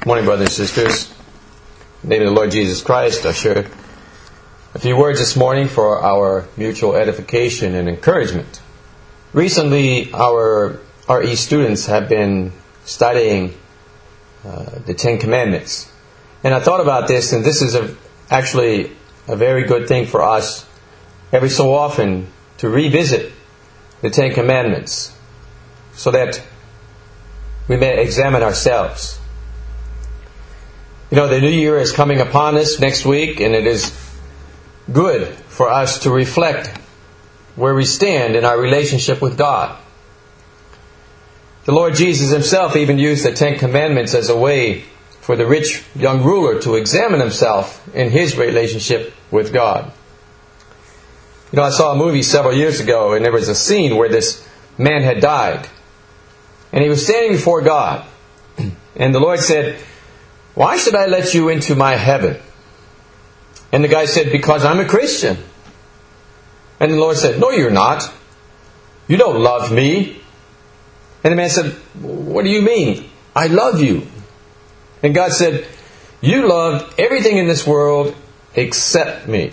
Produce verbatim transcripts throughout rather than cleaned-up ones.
Good morning, brothers and sisters. In the name of the Lord Jesus Christ, I share a few words this morning for our mutual edification and encouragement. Recently, our R E students have been studying uh, the Ten Commandments. And I thought about this, and this is a, actually a very good thing for us every so often to revisit the Ten Commandments so that we may examine ourselves. You know, the new year is coming upon us next week, and it is good for us to reflect where we stand in our relationship with God. The Lord Jesus Himself even used the Ten Commandments as a way for the rich young ruler to examine himself in his relationship with God. You know, I saw a movie several years ago, and there was a scene where this man had died. And he was standing before God. And the Lord said, "Why should I let you into my heaven?" And the guy said, "Because I'm a Christian." And the Lord said, "No, you're not. You don't love me." And the man said, "What do you mean? I love you." And God said, "You loved everything in this world except me.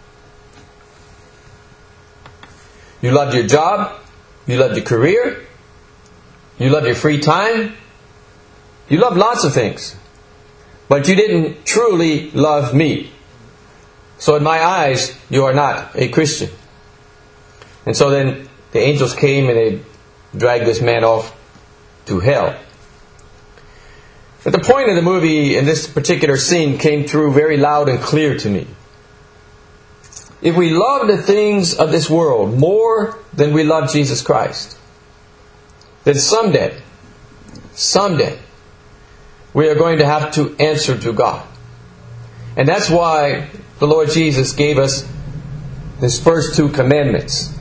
You loved your job. You loved your career. You loved your free time. You loved lots of things. But you didn't truly love me. So in my eyes, you are not a Christian." And so then the angels came and they dragged this man off to hell. But the point of the movie in this particular scene came through very loud and clear to me. If we love the things of this world more than we love Jesus Christ, then someday, someday, we are going to have to answer to God. And that's why the Lord Jesus gave us His first two commandments.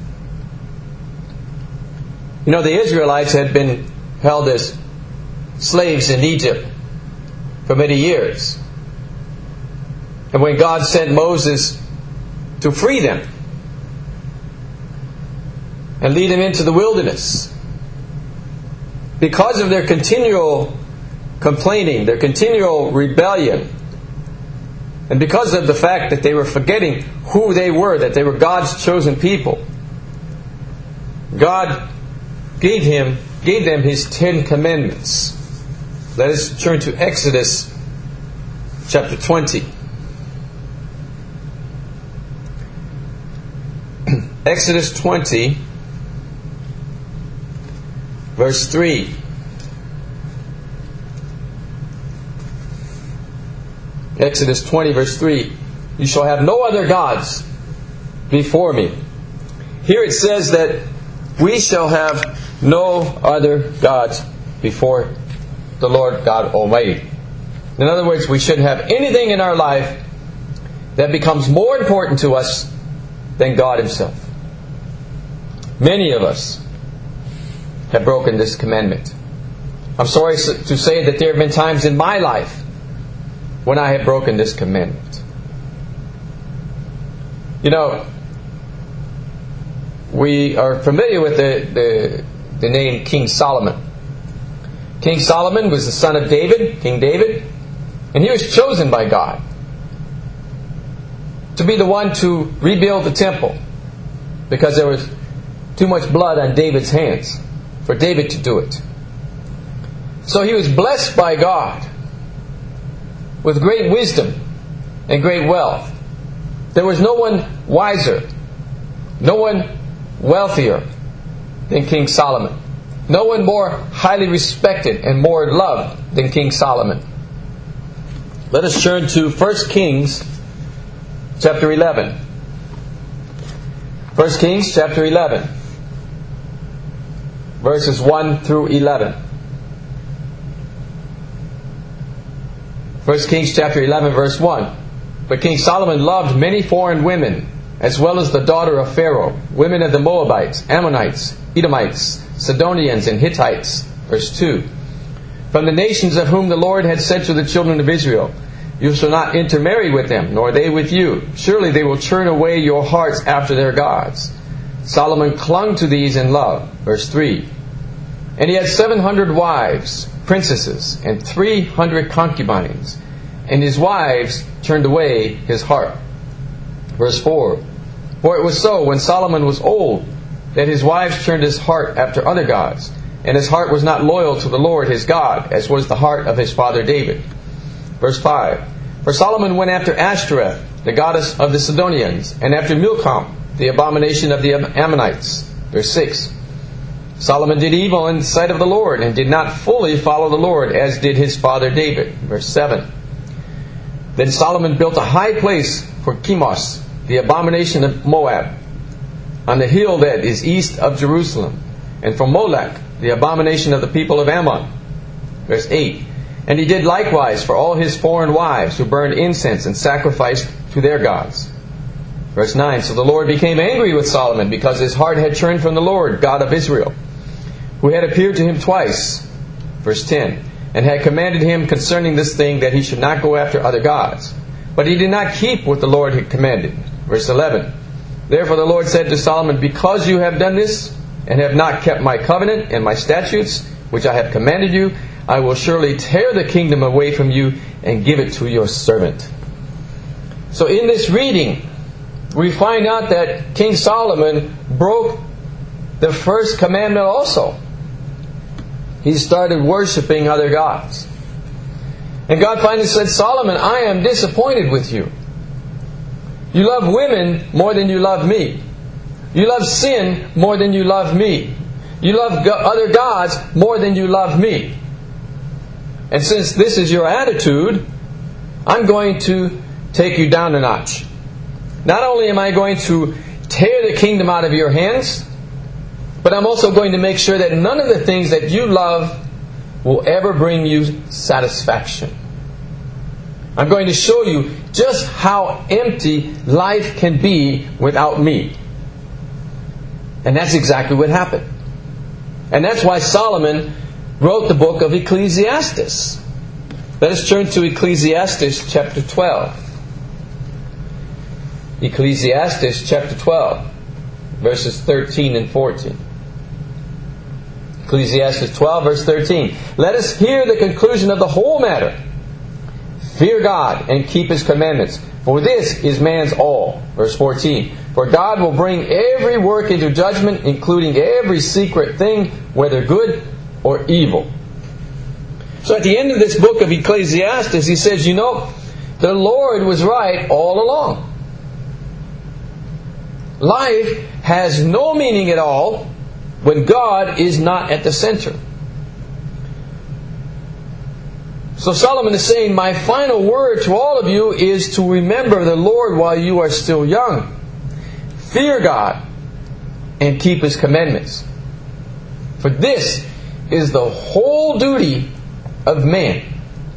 You know, the Israelites had been held as slaves in Egypt for many years. And when God sent Moses to free them and lead them into the wilderness, because of their continual complaining, their continual rebellion, and because of the fact that they were forgetting who they were, that they were God's chosen people, God gave him, gave them His Ten Commandments. Let us turn to Exodus chapter twenty. Exodus twenty, verse three. Exodus twenty, verse three. "You shall have no other gods before me." Here it says that we shall have no other gods before the Lord God Almighty. In other words, we shouldn't have anything in our life that becomes more important to us than God Himself. Many of us have broken this commandment. I'm sorry to say that there have been times in my life when I have broken this commandment. You know, we are familiar with the, the, the name King Solomon. King Solomon was the son of David, King David, and he was chosen by God to be the one to rebuild the temple because there was too much blood on David's hands for David to do it. So he was blessed by God with great wisdom and great wealth. There was no one wiser, no one wealthier than King Solomon. No one more highly respected and more loved than King Solomon. Let us turn to First Kings chapter eleven. First Kings chapter eleven, verses one through eleven. First Kings chapter eleven, verse one. "But King Solomon loved many foreign women, as well as the daughter of Pharaoh, women of the Moabites, Ammonites, Edomites, Sidonians, and Hittites." Verse two. "From the nations of whom the Lord had said to the children of Israel, You shall not intermarry with them, nor they with you. Surely they will turn away your hearts after their gods. Solomon clung to these in love." Verse three. And he had seven hundred wives, princesses, and three hundred concubines. And his wives turned away his heart. Verse four. For it was so, when Solomon was old, that his wives turned his heart after other gods, and his heart was not loyal to the Lord his God, as was the heart of his father David. Verse five. For Solomon went after Ashtoreth, the goddess of the Sidonians, and after Milcom, the abomination of the Ammonites. Verse six. Solomon did evil in the sight of the Lord, and did not fully follow the Lord, as did his father David. Verse seven. Then Solomon built a high place for Chemosh, the abomination of Moab, on the hill that is east of Jerusalem, and for Molech, the abomination of the people of Ammon. Verse eight. And he did likewise for all his foreign wives, who burned incense and sacrificed to their gods. Verse nine. So the Lord became angry with Solomon, because his heart had turned from the Lord, God of Israel, who had appeared to him twice. Verse ten. And had commanded him concerning this thing, that he should not go after other gods. But he did not keep what the Lord had commanded. Verse eleven. Therefore the Lord said to Solomon, because you have done this, and have not kept my covenant and my statutes, which I have commanded you, I will surely tear the kingdom away from you, and give it to your servant. So in this reading, we find out that King Solomon broke the first commandment also. He started worshiping other gods. And God finally said, Solomon, I am disappointed with you. You love women more than you love me. You love sin more than you love me. You love other gods more than you love me. And since this is your attitude, I'm going to take you down a notch. Not only am I going to tear the kingdom out of your hands, but I'm also going to make sure that none of the things that you love will ever bring you satisfaction. I'm going to show you just how empty life can be without me. And that's exactly what happened. And that's why Solomon wrote the book of Ecclesiastes. Let us turn to Ecclesiastes chapter twelve. Ecclesiastes chapter twelve, verses thirteen and fourteen. Ecclesiastes twelve, verse thirteen. Let us hear the conclusion of the whole matter. Fear God and keep His commandments, for this is man's all. Verse fourteen. For God will bring every work into judgment, including every secret thing, whether good or evil. So at the end of this book of Ecclesiastes, he says, you know, the Lord was right all along. Life has no meaning at all when God is not at the center. So Solomon is saying, my final word to all of you is to remember the Lord while you are still young. Fear God and keep His commandments. For this is the whole duty of man.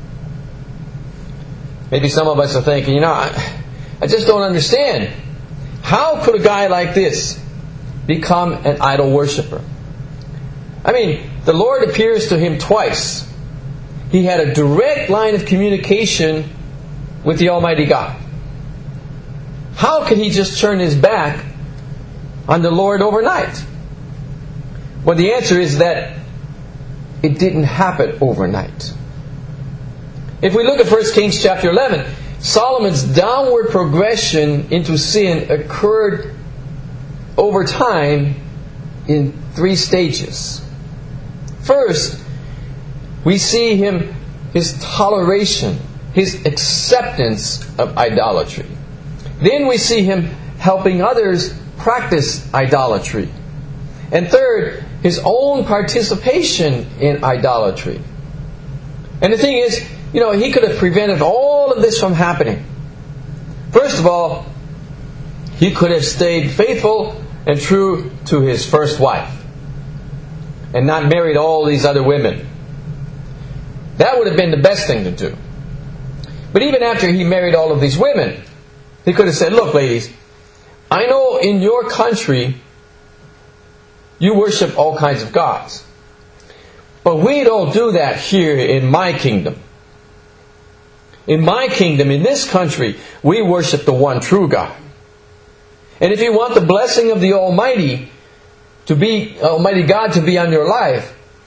Maybe some of us are thinking, you know, I, I just don't understand. How could a guy like this become an idol worshiper? I mean, the Lord appears to him twice. He had a direct line of communication with the Almighty God. How could he just turn his back on the Lord overnight? Well, the answer is that it didn't happen overnight. If we look at First Kings chapter eleven, Solomon's downward progression into sin occurred over time in three stages. First, we see him, his toleration, his acceptance of idolatry. Then we see him helping others practice idolatry. And third, his own participation in idolatry. And the thing is, you know, he could have prevented all of this from happening. First of all, he could have stayed faithful and true to his first wife and not married all these other women. That would have been the best thing to do. But even after he married all of these women, he could have said, look, ladies, I know in your country you worship all kinds of gods. But we don't do that here in my kingdom. In my kingdom, in this country, we worship the one true God. And if you want the blessing of the Almighty to be, Almighty God to be on your life,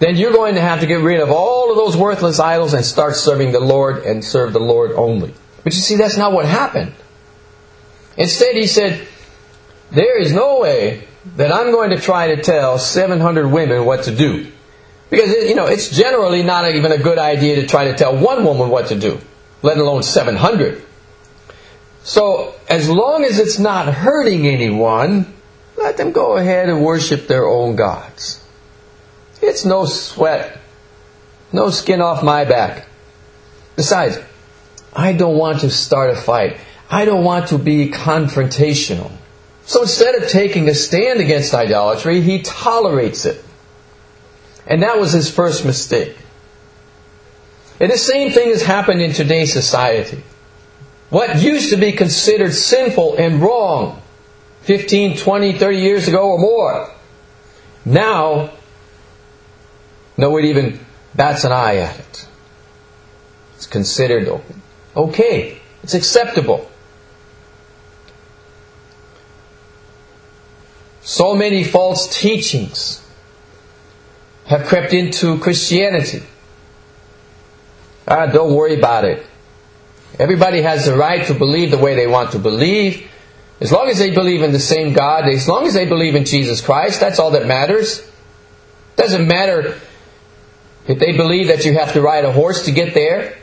then you're going to have to get rid of all of those worthless idols and start serving the Lord and serve the Lord only. But you see, that's not what happened. Instead, he said, there is no way that I'm going to try to tell seven hundred women what to do. Because, you know, it's generally not even a good idea to try to tell one woman what to do, let alone seven hundred. So, as long as it's not hurting anyone, let them go ahead and worship their own gods. It's no sweat, no skin off my back. Besides, I don't want to start a fight. I don't want to be confrontational. So instead of taking a stand against idolatry, he tolerates it. And that was his first mistake. And the same thing has happened in today's society. What used to be considered sinful and wrong fifteen, twenty, thirty years ago or more, now nobody even bats an eye at it. It's considered okay. It's acceptable. So many false teachings have crept into Christianity. Ah, don't worry about it. Everybody has the right to believe the way they want to believe. As long as they believe in the same God, as long as they believe in Jesus Christ, that's all that matters. Doesn't matter if they believe that you have to ride a horse to get there.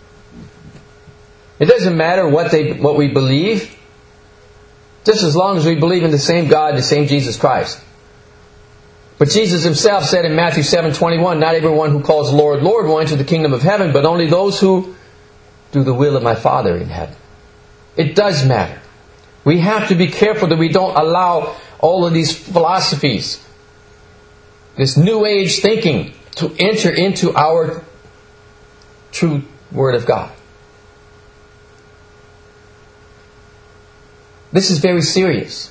It doesn't matter what they what we believe. Just as long as we believe in the same God, the same Jesus Christ. But Jesus himself said in Matthew seven twenty-one, not everyone who calls Lord, Lord will enter the kingdom of heaven, but only those who do the will of my Father in heaven. It does matter. We have to be careful that we don't allow all of these philosophies, this New Age thinking, to enter into our true Word of God. This is very serious.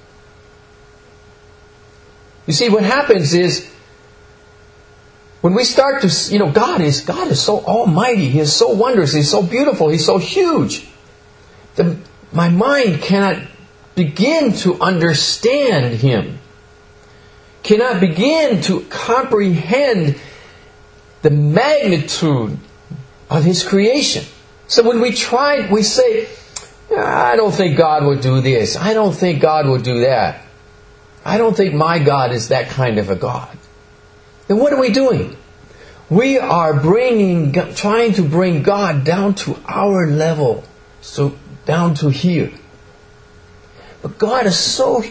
You see, what happens is, when we start to, you know, God is God is so almighty. He is so wondrous. He's so beautiful. He's so huge. The, my mind cannot begin to understand Him. Cannot begin to comprehend the magnitude of His creation. So when we try, we say, I don't think God would do this. I don't think God would do that. I don't think my God is that kind of a God. Then what are we doing? We are bringing, trying to bring God down to our level, so down to here. But God is so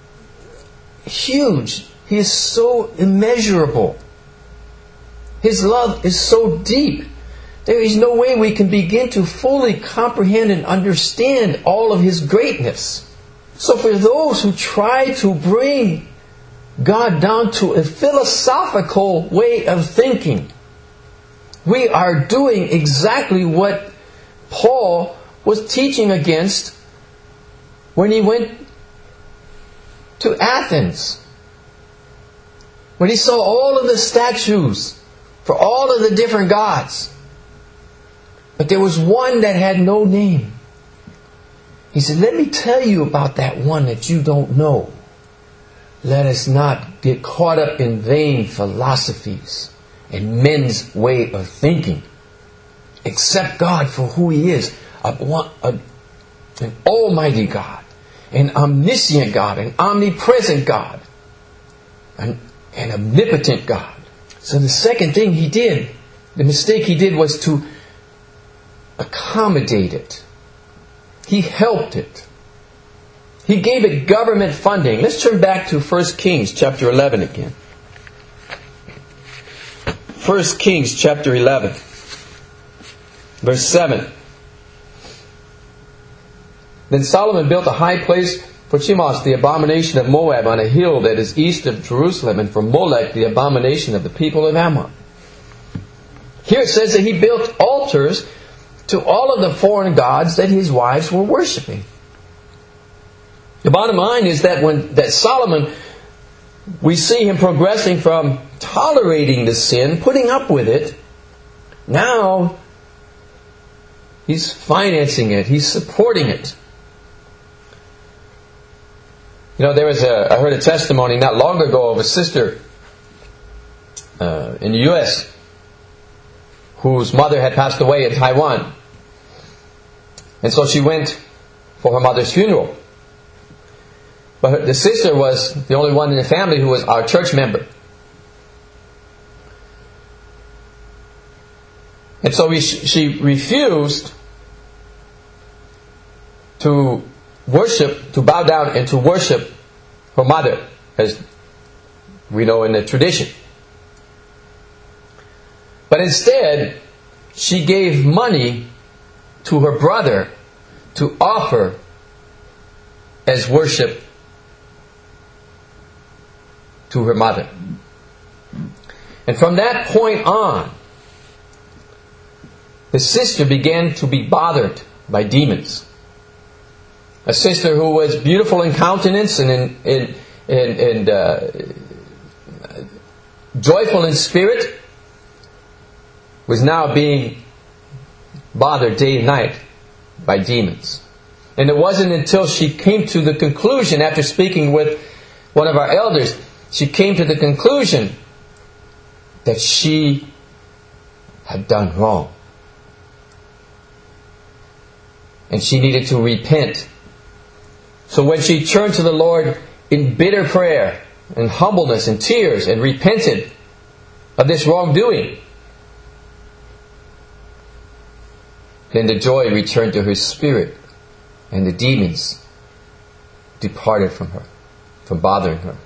huge. He is so immeasurable. His love is so deep. There is no way we can begin to fully comprehend and understand all of His greatness. So for those who try to bring God down to a philosophical way of thinking, we are doing exactly what Paul was teaching against when he went to Athens. When he saw all of the statues for all of the different gods. But there was one that had no name. He said, let me tell you about that one that you don't know. Let us not get caught up in vain philosophies and men's way of thinking. Accept God for who He is. A, a, an almighty God. An omniscient God. An omnipresent God. An, an omnipotent God. So the second thing he did, the mistake he did was to accommodate it. He helped it. He gave it government funding. Let's turn back to First Kings chapter eleven again. First Kings chapter eleven, verse seven. Then Solomon built a high place for Chemosh, the abomination of Moab, on a hill that is east of Jerusalem, and for Molech, the abomination of the people of Ammon. Here it says that he built altars to all of the foreign gods that his wives were worshiping. The bottom line is that when that Solomon, we see him progressing from tolerating the sin, putting up with it, now he's financing it, he's supporting it. You know, there was a, I heard a testimony not long ago of a sister uh, in the U S whose mother had passed away in Taiwan. And so she went for her mother's funeral. But her, the sister was the only one in the family who was our church member. And so we, she refused to worship, to bow down and to worship her mother, as we know in the tradition. But instead, she gave money to her brother to offer as worship to her mother. And from that point on, the sister began to be bothered by demons. A sister who was beautiful in countenance and in, in, in, in uh, joyful in spirit was now being bothered day and night by demons. And it wasn't until she came to the conclusion, after speaking with one of our elders, she came to the conclusion that she had done wrong. And she needed to repent. So when she turned to the Lord in bitter prayer and humbleness and tears and repented of this wrongdoing, then the joy returned to her spirit and the demons departed from her, from bothering her.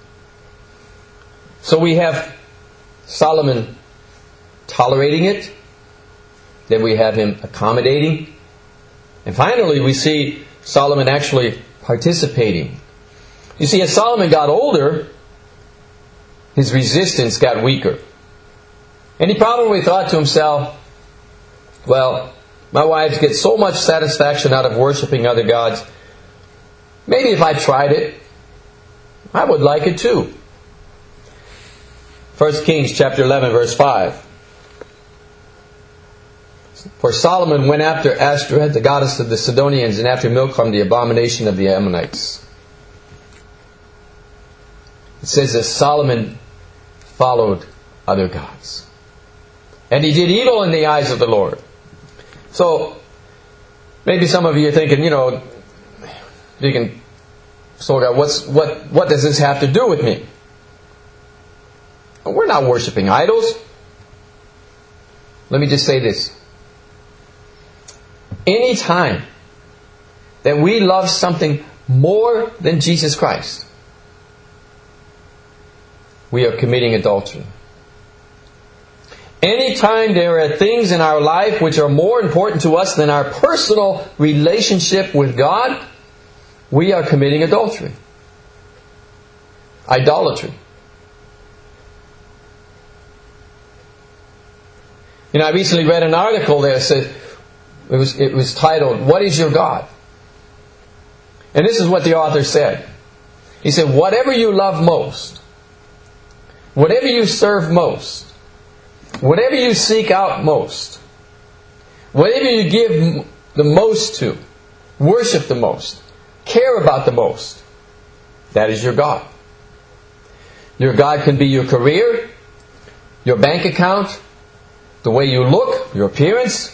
So we have Solomon tolerating it, then we have him accommodating, and finally we see Solomon actually participating. You see, as Solomon got older, his resistance got weaker. And he probably thought to himself, well, my wives get so much satisfaction out of worshiping other gods. Maybe if I tried it, I would like it too. First Kings chapter eleven, verse five. For Solomon went after Ashtoreth, the goddess of the Sidonians, and after Milcom, the abomination of the Ammonites. It says that Solomon followed other gods. And he did evil in the eyes of the Lord. So, maybe some of you are thinking, you know, Deacon Solga, what's, what, what does this have to do with me? We're not worshiping idols. Let me just say this. Any time that we love something more than Jesus Christ, we are committing adultery. Anytime there are things in our life which are more important to us than our personal relationship with God, we are committing adultery. Idolatry. You know, I recently read an article that said, it was, it was titled, "What is your God?" And this is what the author said. He said, whatever you love most, whatever you serve most, whatever you seek out most, whatever you give the most to, worship the most, care about the most, that is your God. Your God can be your career, your bank account, the way you look, your appearance.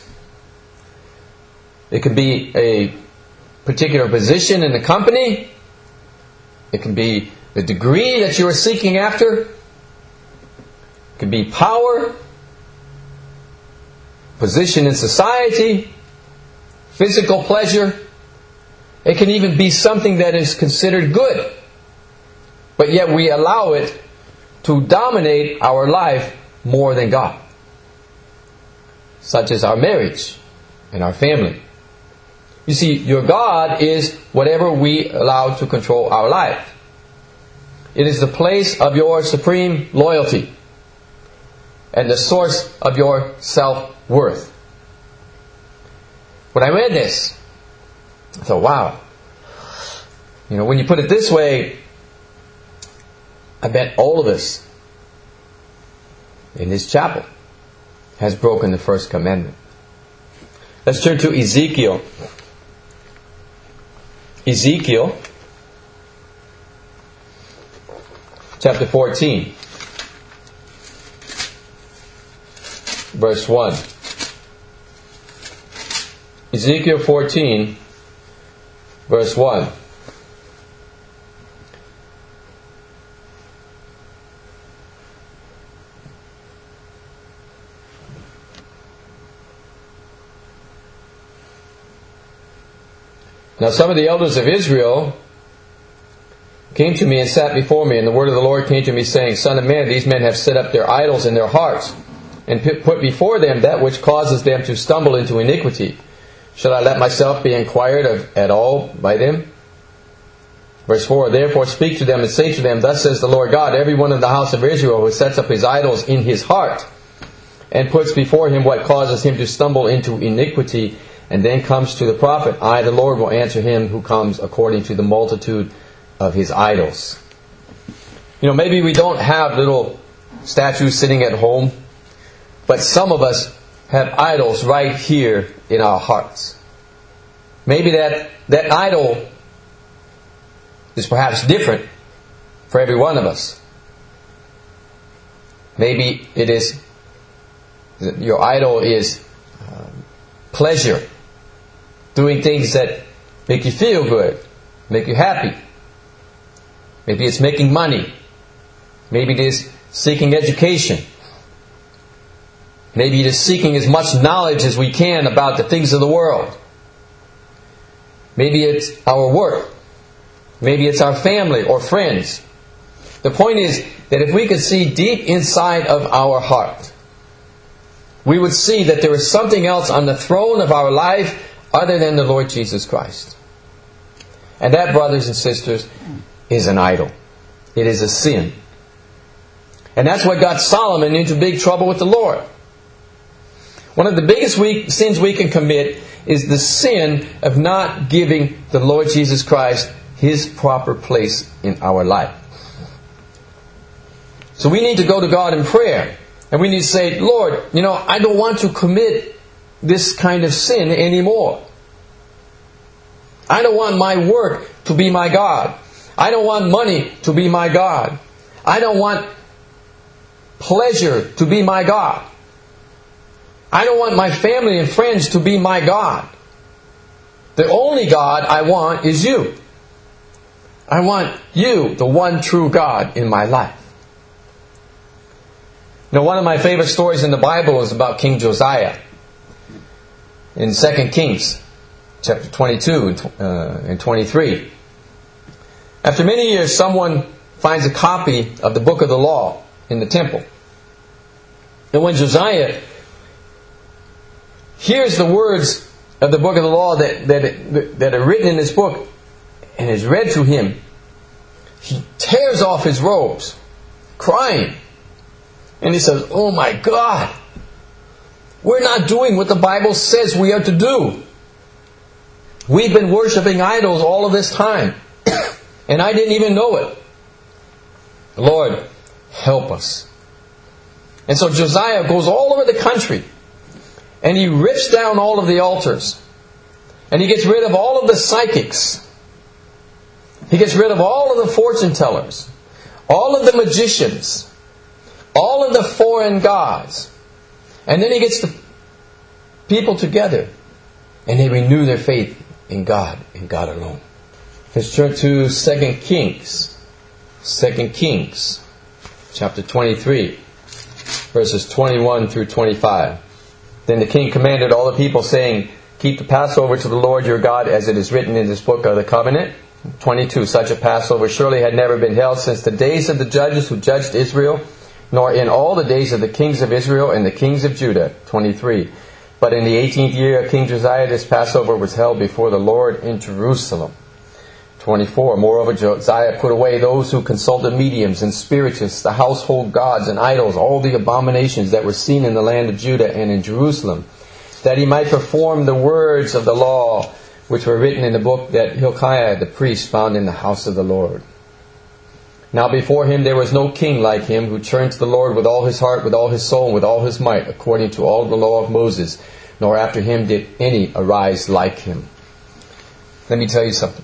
It can be a particular position in the company. It can be the degree that you are seeking after. It can be power, position in society, physical pleasure. It can even be something that is considered good, but yet we allow it to dominate our life more than God, such as our marriage and our family. You see, your God is whatever we allow to control our life. It is the place of your supreme loyalty and the source of your self-worth. When I read this, I thought, wow. You know, when you put it this way, I bet all of us in this chapel has broken the first commandment. Let's turn to Ezekiel. Ezekiel chapter fourteen. verse one. Ezekiel fourteen, verse one. Now some of the elders of Israel came to me and sat before me, and the word of the Lord came to me, saying, Son of man, these men have set up their idols in their hearts, and put before them that which causes them to stumble into iniquity. Shall I let myself be inquired of at all by them? Verse four, Therefore speak to them and say to them, Thus says the Lord God, every one in the house of Israel who sets up his idols in his heart, and puts before him what causes him to stumble into iniquity, and then comes to the prophet, I, the Lord, will answer him who comes according to the multitude of his idols. You know, maybe we don't have little statues sitting at home, but some of us have idols right here in our hearts. Maybe that, that idol is perhaps different for every one of us. Maybe it is, your idol is um, pleasure. Doing things that make you feel good, make you happy. Maybe it's making money. Maybe it is seeking education. Maybe it is seeking as much knowledge as we can about the things of the world. Maybe it's our work. Maybe it's our family or friends. The point is that if we could see deep inside of our heart, we would see that there is something else on the throne of our life other than the Lord Jesus Christ. And that, brothers and sisters, is an idol. It is a sin. And that's what got Solomon into big trouble with the Lord. One of the biggest we, sins we can commit is the sin of not giving the Lord Jesus Christ His proper place in our life. So we need to go to God in prayer. And we need to say, Lord, you know, I don't want to commit this kind of sin anymore. I don't want my work to be my God. I don't want money to be my God. I don't want pleasure to be my God. I don't want my family and friends to be my God. The only God I want is you. I want you, the one true God, in my life. Now, one of my favorite stories in the Bible is about King Josiah. In Second Kings, chapter twenty-two and twenty-three. After many years, someone finds a copy of the book of the law in the temple. And when Josiah hears the words of the book of the law that, that, that are written in this book and is read to him, he tears off his robes, crying. And he says, oh my God, we're not doing what the Bible says we are to do. We've been worshiping idols all of this time. And I didn't even know it. Lord, help us. And so Josiah goes all over the country. And he rips down all of the altars. And he gets rid of all of the psychics. He gets rid of all of the fortune tellers. All of the magicians. All of the foreign gods. And then he gets the people together. And they renew their faith in God, in God alone. Let's turn to Second Kings. Second Kings, chapter twenty-three, verses twenty-one through twenty-five. Then the king commanded all the people, saying, keep the Passover to the Lord your God, as it is written in this book of the covenant. twenty-two. Such a Passover surely had never been held since the days of the judges who judged Israel, nor in all the days of the kings of Israel and the kings of Judah. twenty-three. But in the eighteenth year of King Josiah, this Passover was held before the Lord in Jerusalem. twenty-four. Moreover, Josiah put away those who consulted mediums and spiritists, the household gods and idols, all the abominations that were seen in the land of Judah and in Jerusalem, that he might perform the words of the law which were written in the book that Hilkiah the priest found in the house of the Lord. Now before him there was no king like him, who turned to the Lord with all his heart, with all his soul, and with all his might, according to all the law of Moses. Nor after him did any arise like him. Let me tell you something.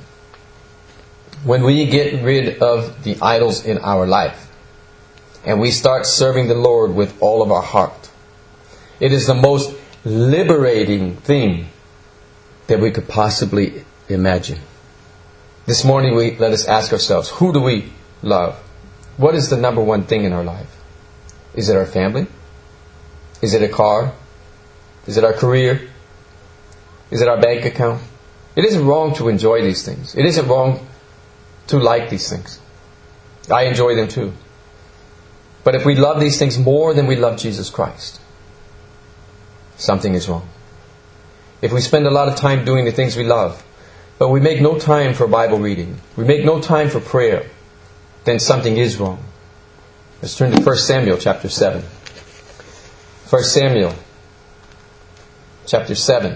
When we get rid of the idols in our life, and we start serving the Lord with all of our heart, It is the most liberating thing that we could possibly imagine. This morning, we let us ask ourselves, who do we love? What is the number one thing in our life? Is it our family? Is it a car? Is it our career? Is it our bank account? It isn't wrong to enjoy these things. It isn't wrong to like these things. I enjoy them too. But if we love these things more than we love Jesus Christ, something is wrong. If we spend a lot of time doing the things we love, but we make no time for Bible reading, we make no time for prayer, then something is wrong. Let's turn to First Samuel chapter seven. First Samuel chapter seven,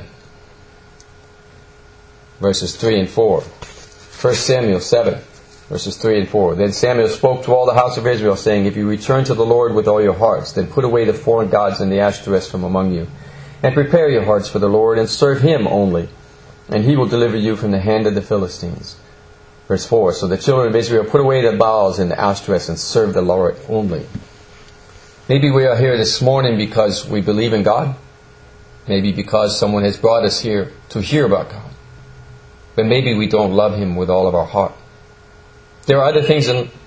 verses three and four. First Samuel seven, verses three and four. Then Samuel spoke to all the house of Israel, saying, if you return to the Lord with all your hearts, then put away the foreign gods and the Ashtoreths from among you, and prepare your hearts for the Lord, and serve Him only, and He will deliver you from the hand of the Philistines. Verse four. So the children of Israel put away the Baals and the Ashtoreths and served the Lord only. Maybe we are here this morning because we believe in God. Maybe because someone has brought us here to hear about God. But maybe we don't love Him with all of our heart. There are other things in